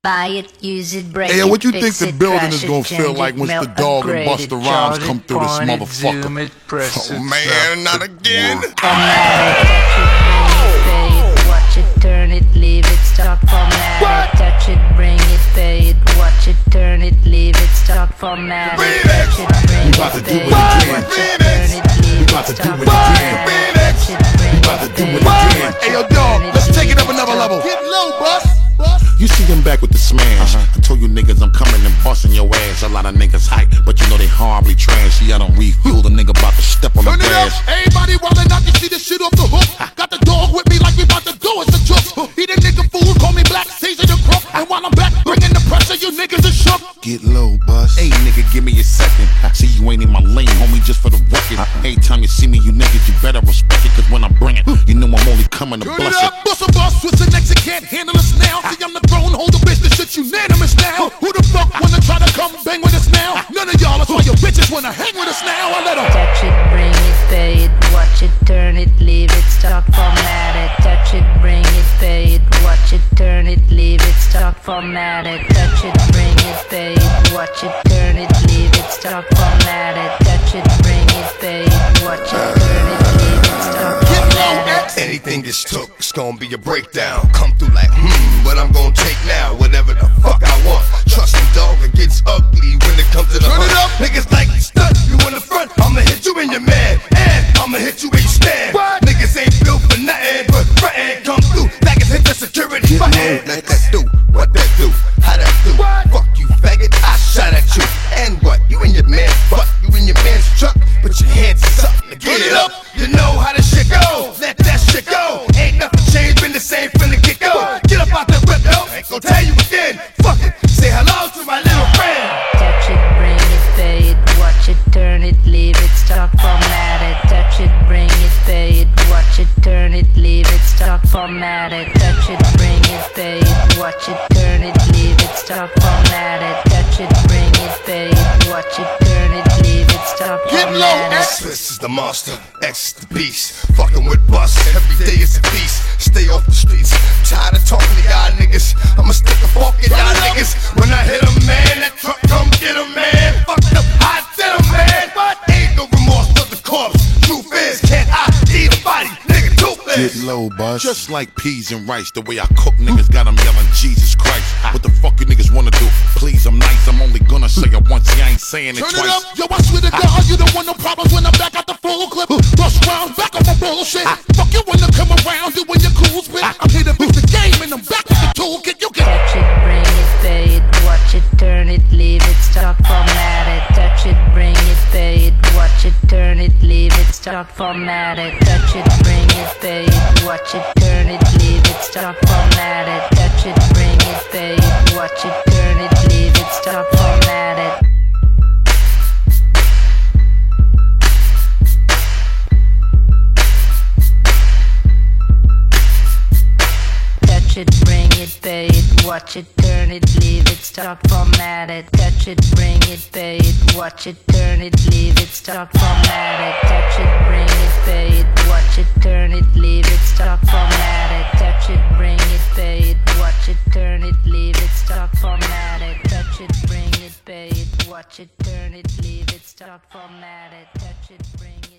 Buy it, use it, break Hey, it, what you fix think the it, building trash is gonna it, feel change like it, once the melt, dog and upgrade it, Busta Rhymes charge come it, through this point it, motherfucker? zoom it, press Oh it, man, not again. Format it, touch it, bring it, pay it, watch it, turn it, leave it, stop, format it, touch it, bring it, pay it, watch it, turn it, leave it, stop, format it, touch it, bring it, pay it, watch it, turn it, leave it, stop, format it, touch it, bring it, pay it, watch it, Hey yo, dog, let's take it up another level. Get low, bus. You see them back with the smash. I told you niggas I'm coming and busting your ass. A lot of niggas hype, but you know they horribly trashy. I don't refuel the nigga about to step on the gas. Everybody wildin' out, you see this shit off the hook. Got the dog with me like we about to do it, the joke. He the nigga fool, call me Black Caesar the crook. And while I'm back, bringing the pressure, you niggas is shook. Get low, bus. Hey nigga, give me a second. See you ain't in my lane, homie, just for the record. Every time you see me, you niggas, you better respect it. Cause when I bring it, you know I'm only coming to bless it. Bust a bus, switch the next, you can't handle us now. See I'm the throne, hold the business, shit unanimous now. Who the fuck wanna try to come bang with us now? None of y'all, that's why your bitches wanna hang with us now. I let them touch it, bring it, pay it, watch it, turn it, leave it, stop, format it, touch it, bring it, pay it, watch it, turn it, leave it, stop, format it, touch it, bring it, pay it, watch it, turn it, leave it, stop, format it, touch it, bring it, pay it, watch it, turn it, leave it, stop, format it. Anything that's took, it's gonna be a breakdown. Come through like, what I'm gonna take now, whatever the fuck I want. Trust me, dog, it gets ugly when it comes to the hunt. Niggas like stunt, you in the front, I'ma hit you in your man, and I'ma hit you where you stand. Niggas ain't built for nothing, but frontin' come through, like it's hit the security button. Let that do, what that do, how that do. Fuck you, faggot, I shot at you. And what, you and your man, fuck you in your man's truck. Put your hands up, now get it up. You know how this shit go, let that shit go. Ain't nothing changed, been the same from the get go. Get up out the whip, yo, ain't gon' tell you again. Fuck it, say hello to my little friend. Touch it, bring it, pay it, watch it, turn it, leave it, stop, format it, touch it, bring it, pay it, watch it, turn it, leave it, stop, format it, touch it, bring it, pay it, watch it, turn it, leave it, stop, format it, touch it, bring it, pay it, watch it, turn it, leave it, stop, format it. This is the monster, X is the beast. Fucking with bus, every day is a feast. Stay off the streets, tired of talking to y'all niggas. I'ma stick a fork in y'all niggas. When I hit a man, that truck come get a man. Fucked up, I did a man. But ain't no remorse for the corpse. Truth is, can't I eat a body, nigga, toothless. Get low, bus. Just like peas and rice, the way I cook niggas got them yelling Jesus Christ. What the fuck you niggas wanna do? Please, I'm nice, I'm only gonna say it once, I ain't saying it turn twice. it up, yo, I swear to God, you don't want no problems when I'm back at the full clip. Rush round, back on my bullshit. Fuck you when I come around doing your cool spit. I'm here to beat the game and I'm back with the toolkit. You can touch it, bring it, pay it, watch it, turn it, leave it, stop, format it, touch it, bring it, pay it, watch it, turn it, leave it, stop, format it, touch it, bring it, pay it, watch it, turn it, leave it, stop, format it, touch it, bring it, pay it, watch it, turn it, leave it, stop, format it. Touch it, bring it, pay it, watch it, turn it, leave it, stop, format it. Touch it, bring it, pay it, watch it, turn it, leave it, stop, format it. Touch it, bring it, pay it, watch it, turn it, leave it, stop, format it. Touch it, bring it, pay it, watch it, turn it, leave it, stop, format it. Touch it, bring it, pay it, watch it, turn it, leave it, stop, format it. Touch it, bring it.